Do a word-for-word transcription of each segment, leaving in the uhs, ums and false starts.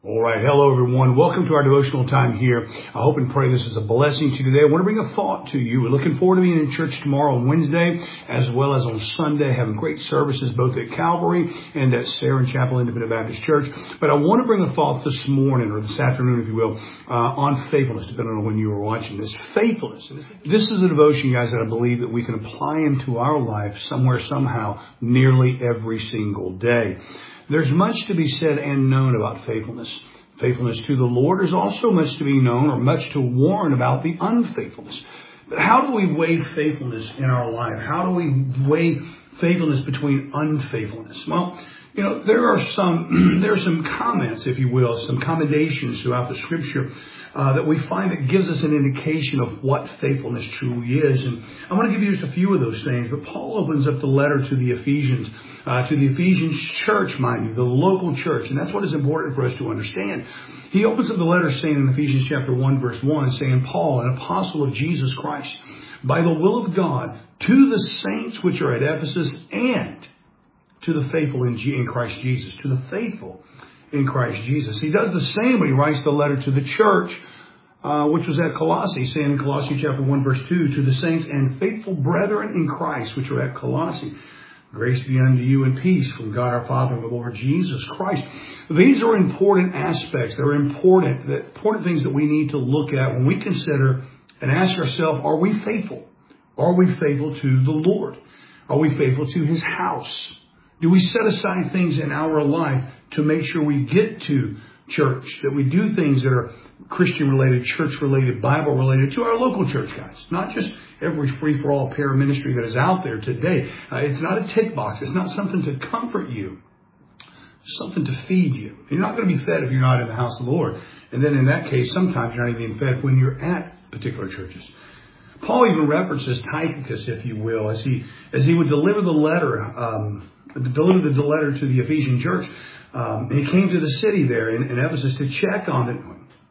All right. Hello, everyone. Welcome to our devotional time here. I hope and pray this is a blessing to you today. I want to bring a thought to you. We're looking forward to being in church tomorrow on Wednesday, as well as on Sunday, having great services both at Calvary and at Saron Chapel Independent Baptist Church. But I want to bring a thought this morning, or this afternoon, if you will, uh, on faithfulness, depending on when you are watching this. Faithfulness. This is a devotion, guys, that I believe that we can apply into our life somewhere, somehow, nearly every single day. There's much to be said and known about faithfulness. Faithfulness to the Lord. There's also much to be known or much to warn about the unfaithfulness. But how do we weigh faithfulness in our life? How do we weigh faithfulness between unfaithfulness? Well, you know, there are some, there are some comments, if you will, some commendations throughout the Scripture Uh, that we find that gives us an indication of what faithfulness truly is. And I want to give you just a few of those things. But Paul opens up the letter to the Ephesians, uh, to the Ephesians church, mind you, the local church. And that's what is important for us to understand. He opens up the letter saying in Ephesians chapter one, verse one, saying, Paul, an apostle of Jesus Christ, by the will of God, to the saints which are at Ephesus and to the faithful in, G- in Christ Jesus, to the faithful in Christ Jesus. He does the same when he writes the letter to the church, uh, which was at Colossae, saying in Colossians chapter one, verse two, to the saints and faithful brethren in Christ, which are at Colossae. Grace be unto you and peace from God our Father and the Lord Jesus Christ. These are important aspects. They're important, important things that we need to look at when we consider and ask ourselves, are we faithful? Are we faithful to the Lord? Are we faithful to His house? Do we set aside things in our life to make sure we get to church, that we do things that are Christian-related, church-related, Bible-related to our local church, guys? Not just every free-for-all para-ministry that is out there today. Uh, it's not a tick box. It's not something to comfort you. It's something to feed you. You're not going to be fed if you're not in the house of the Lord. And then in that case, sometimes you're not even fed when you're at particular churches. Paul even references Tychicus, if you will, as he as he would deliver the letter, um, deliver the letter to the Ephesian church. Um, and he came to the city there in, in Ephesus to check on it.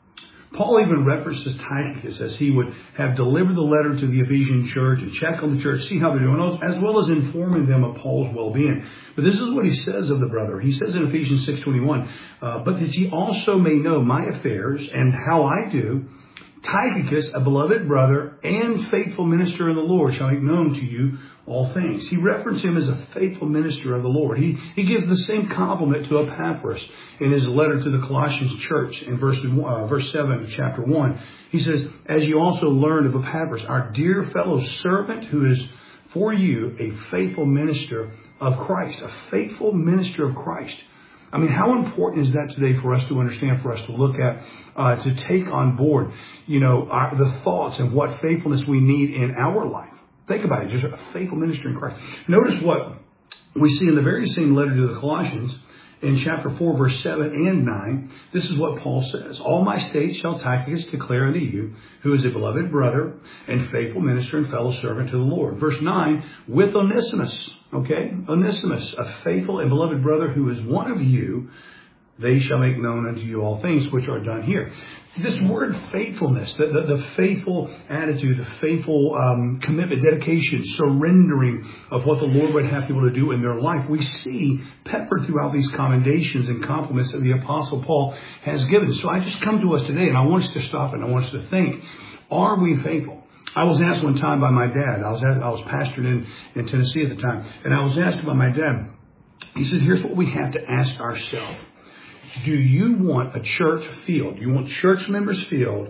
Paul even references Tychicus as he would have delivered the letter to the Ephesian church and check on the church, see how they're doing, as well as informing them of Paul's well-being. But this is what he says of the brother. He says in Ephesians six twenty-one, uh, but that ye also may know my affairs and how I do, Tychicus, a beloved brother and faithful minister in the Lord, shall make known to you all things. He referenced him as a faithful minister of the Lord. He, he gives the same compliment to Epaphras in his letter to the Colossians church in verse, uh, verse seven of chapter one. He says, as you also learned of Epaphras, our dear fellow servant who is for you a faithful minister of Christ, a faithful minister of Christ. I mean, how important is that today for us to understand, for us to look at, uh, to take on board, you know, our, the thoughts and what faithfulness we need in our life? Think about it, just a faithful minister in Christ. Notice what we see in the very same letter to the Colossians in chapter four, verse seven and nine. This is what Paul says. All my states shall Tychicus declare unto you, who is a beloved brother and faithful minister and fellow servant to the Lord. Verse nine, with Onesimus, okay? Onesimus, a faithful and beloved brother who is one of you, they shall make known unto you all things which are done here. This word faithfulness, the, the, the faithful attitude, the faithful um, commitment, dedication, surrendering of what the Lord would have people to do in their life, we see peppered throughout these commendations and compliments that the Apostle Paul has given. So I just come to us today and I want us to stop and I want us to think, are we faithful? I was asked one time by my dad. I was at, I was pastored in, in Tennessee at the time. And I was asked by my dad, he said, here's what we have to ask ourselves. Do you want a church field? Do you want church members field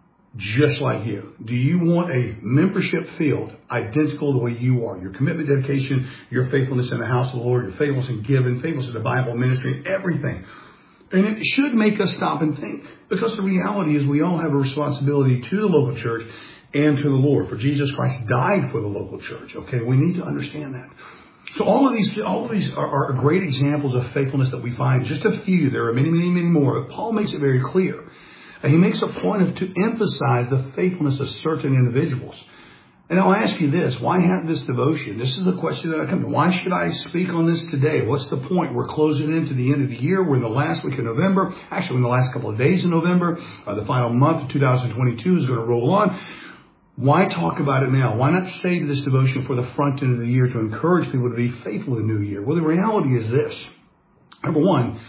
just like you? Do you want a membership field identical to the way you are? Your commitment, dedication, your faithfulness in the house of the Lord, your faithfulness in giving, faithfulness in the Bible ministry, everything. And it should make us stop and think. Because the reality is we all have a responsibility to the local church and to the Lord. For Jesus Christ died for the local church. Okay, we need to understand that. So all of these, all of these are, are great examples of faithfulness that we find. Just a few. There are many, many, many more. But Paul makes it very clear. And he makes a point of to emphasize the faithfulness of certain individuals. And I'll ask you this. Why have this devotion? This is the question that I come to. Why should I speak on this today? What's the point? We're closing into the end of the year. We're in the last week of November. Actually, in the last couple of days of November. Uh, the final month of two thousand twenty-two is going to roll on. Why talk about it now? Why not save this devotion for the front end of the year to encourage people to be faithful in the new year? Well, the reality is this. Number one,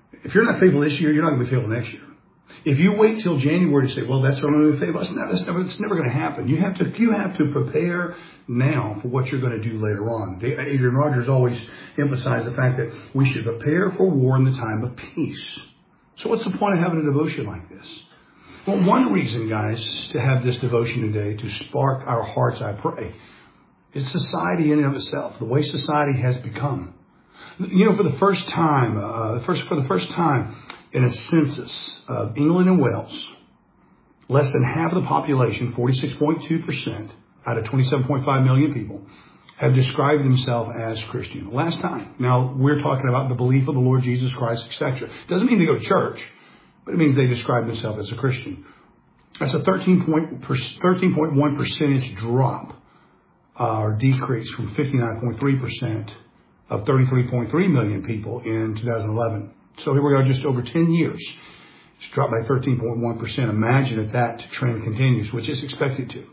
If you're not faithful this year, you're not going to be faithful next year. If you wait till January to say, well, that's what I'm going to be faithful, that's never, that's never, that's never going to happen. You have to, you have to prepare now for what you're going to do later on. Adrian Rogers always emphasized the fact that we should prepare for war in the time of peace. So what's the point of having a devotion like this? Well, one reason, guys, to have this devotion today, to spark our hearts, I pray, is society in and of itself, the way society has become. You know, for the first time, uh, first for the first time in a census of England and Wales, less than half of the population, forty-six point two percent out of twenty-seven point five million people, have described themselves as Christian. Last time. Now, we're talking about the belief of the Lord Jesus Christ, et cetera. Doesn't mean they go to church, but it means they describe themselves as a Christian. That's a thirteen point one percentage drop uh, or decrease from fifty-nine point three percent of thirty-three point three million people in two thousand eleven. So here we are, just over ten years. It's dropped by thirteen point one percent. Imagine if that trend continues, which is expected to.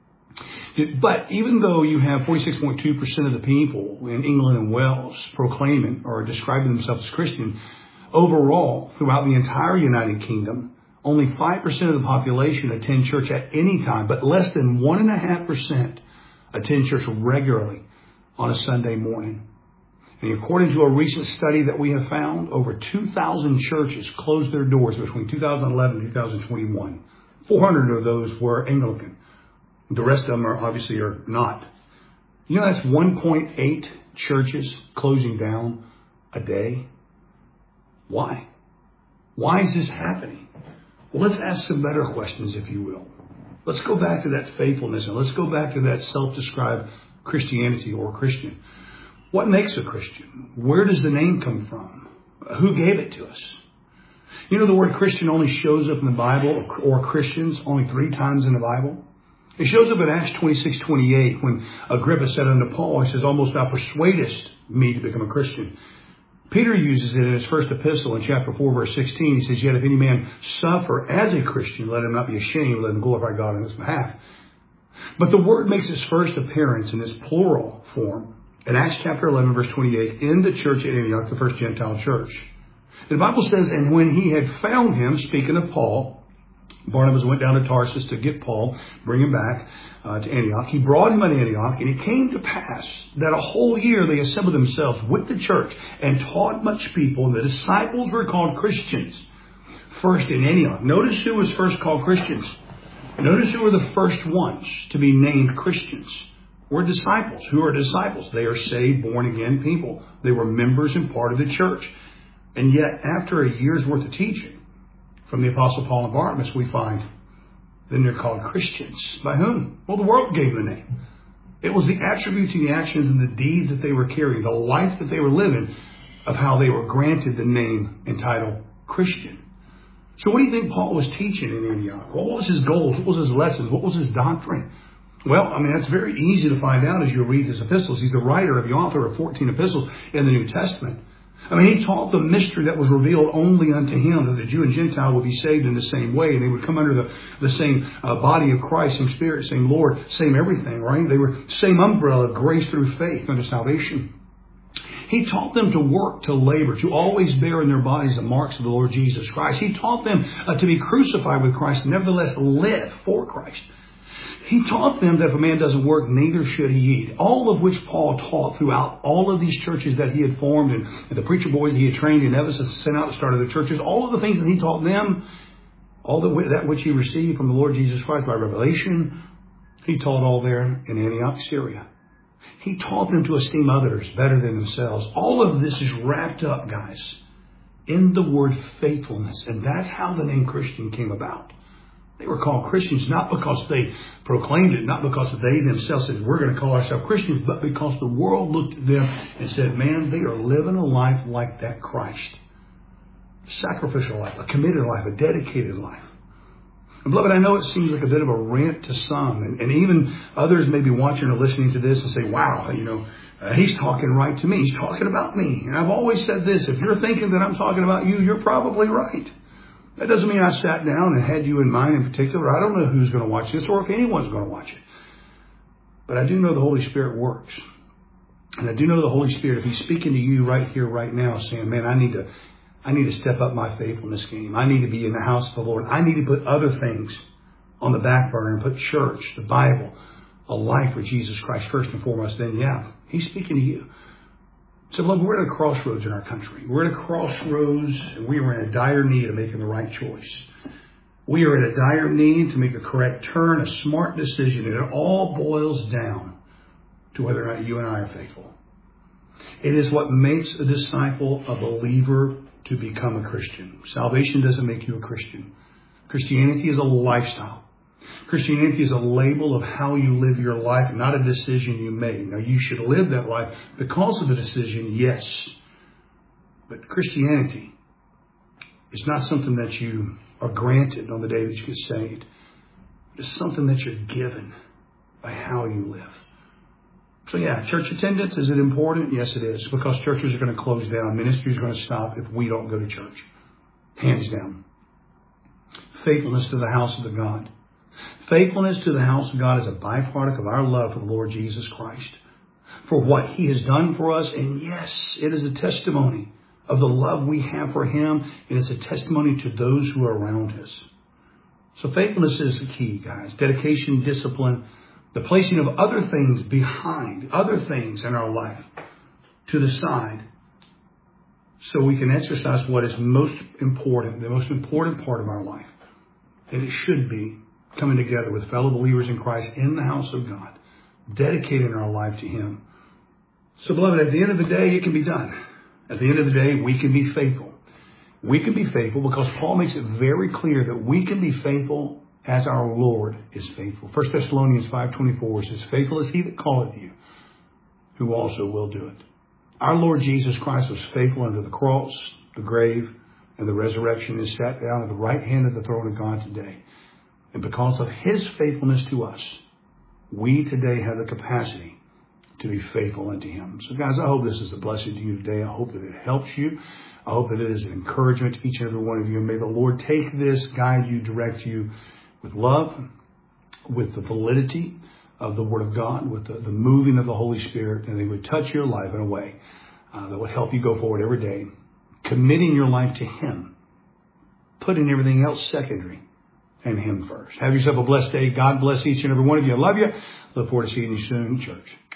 But even though you have forty-six point two percent of the people in England and Wales proclaiming or describing themselves as Christian, overall, throughout the entire United Kingdom, only five percent of the population attend church at any time, but less than one point five percent attend church regularly on a Sunday morning. And according to a recent study that we have found, over two thousand churches closed their doors between two thousand eleven and two thousand twenty-one. four hundred of those were Anglican. The rest of them are obviously are not. You know, that's one point eight churches closing down a day. Why? Why is this happening? Well, let's ask some better questions, if you will. Let's go back to that faithfulness, and let's go back to that self-described Christianity or Christian. What makes a Christian? Where does the name come from? Who gave it to us? You know, the word Christian only shows up in the Bible, or Christians, only three times in the Bible. It shows up in Acts twenty-six twenty-eight when Agrippa said unto Paul, he says, almost thou persuadest me to become a Christian. Peter uses it in his first epistle in chapter four, verse sixteen. He says, yet if any man suffer as a Christian, let him not be ashamed, let him glorify God on his behalf. But the word makes its first appearance in this plural form in Acts chapter eleven, verse twenty-eight, in the church at Antioch, the first Gentile church. The Bible says, and when he had found him, speaking of Paul, Barnabas went down to Tarsus to get Paul, bring him back uh, to Antioch. He brought him to Antioch, and it came to pass that a whole year they assembled themselves with the church and taught much people, and the disciples were called Christians first in Antioch. Notice who was first called Christians. Notice who were the first ones to be named Christians. Were disciples. Who are disciples? They are saved, born-again people. They were members and part of the church. And yet, after a year's worth of teaching from the Apostle Paul and Barnabas, we find then they're called Christians. By whom? Well, the world gave them the name. It was the attributes and the actions and the deeds that they were carrying, the life that they were living, of how they were granted the name and title Christian. So what do you think Paul was teaching in Antioch? Well, what was his goals? What was his lessons? What was his doctrine? Well, I mean, that's very easy to find out as you read his epistles. He's the writer of the author of fourteen epistles in the New Testament. I mean, he taught the mystery that was revealed only unto him, that the Jew and Gentile would be saved in the same way, and they would come under the, the same uh, body of Christ, same Spirit, same Lord, same everything, right? They were same umbrella of grace through faith unto salvation. He taught them to work, to labor, to always bear in their bodies the marks of the Lord Jesus Christ. He taught them uh, to be crucified with Christ, nevertheless live for Christ. He taught them that if a man doesn't work, neither should he eat. All of which Paul taught throughout all of these churches that he had formed, and, and the preacher boys he had trained in Ephesus, sent out to start other churches. All of the things that he taught them, all the, that which he received from the Lord Jesus Christ by revelation, he taught all there in Antioch, Syria. He taught them to esteem others better than themselves. All of this is wrapped up, guys, in the word faithfulness. And that's how the name Christian came about. They were called Christians not because they proclaimed it, not because they themselves said, we're going to call ourselves Christians, but because the world looked at them and said, man, they are living a life like that Christ. A sacrificial life, a committed life, a dedicated life. And beloved, I know it seems like a bit of a rant to some, and, and even others may be watching or listening to this and say, wow, you know, uh, he's talking right to me. He's talking about me. And I've always said this, if you're thinking that I'm talking about you, you're probably right. That doesn't mean I sat down and had you in mind in particular. I don't know who's going to watch this or if anyone's going to watch it. But I do know the Holy Spirit works. And I do know the Holy Spirit, if he's speaking to you right here, right now, saying, man, I need to I need to step up my faithfulness game. I need to be in the house of the Lord. I need to put other things on the back burner and put church, the Bible, a life for Jesus Christ first and foremost. Then, yeah, He's speaking to you. So, look, we're at a crossroads in our country. We're at a crossroads, and we are in a dire need of making the right choice. We are in a dire need to make a correct turn, a smart decision, and it all boils down to whether or not you and I are faithful. It is what makes a disciple a believer to become a Christian. Salvation doesn't make you a Christian. Christianity is a lifestyle. Christianity is a label of how you live your life, not a decision you made. Now, you should live that life because of the decision, yes. But Christianity is not something that you are granted on the day that you get saved. It's something that you're given by how you live. So yeah, church attendance, is it important? Yes, it is. Because churches are going to close down. Ministries are going to stop if we don't go to church. Hands down. Faithfulness to the house of the God. Faithfulness to the house of God is a byproduct of our love for the Lord Jesus Christ. For what He has done for us. And yes, it is a testimony of the love we have for Him. And it's a testimony to those who are around us. So faithfulness is the key, guys. Dedication, discipline, the placing of other things behind, other things in our life to the side, so we can exercise what is most important, the most important part of our life. And it should be coming together with fellow believers in Christ in the house of God, dedicating our life to Him. So, beloved, at the end of the day, it can be done. At the end of the day, we can be faithful. We can be faithful because Paul makes it very clear that we can be faithful as our Lord is faithful. First Thessalonians five twenty-four says, faithful is He that calleth you, who also will do it. Our Lord Jesus Christ was faithful unto the cross, the grave, and the resurrection, and sat down at the right hand of the throne of God today. And because of His faithfulness to us, we today have the capacity to be faithful unto Him. So guys, I hope this is a blessing to you today. I hope that it helps you. I hope that it is an encouragement to each and every one of you. And may the Lord take this, guide you, direct you with love, with the validity of the Word of God, with the, the moving of the Holy Spirit, and they would touch your life in a way uh, that would help you go forward every day, committing your life to Him, putting everything else secondary, and Him first. Have yourself a blessed day. God bless each and every one of you. I love you. Look forward to seeing you soon in church.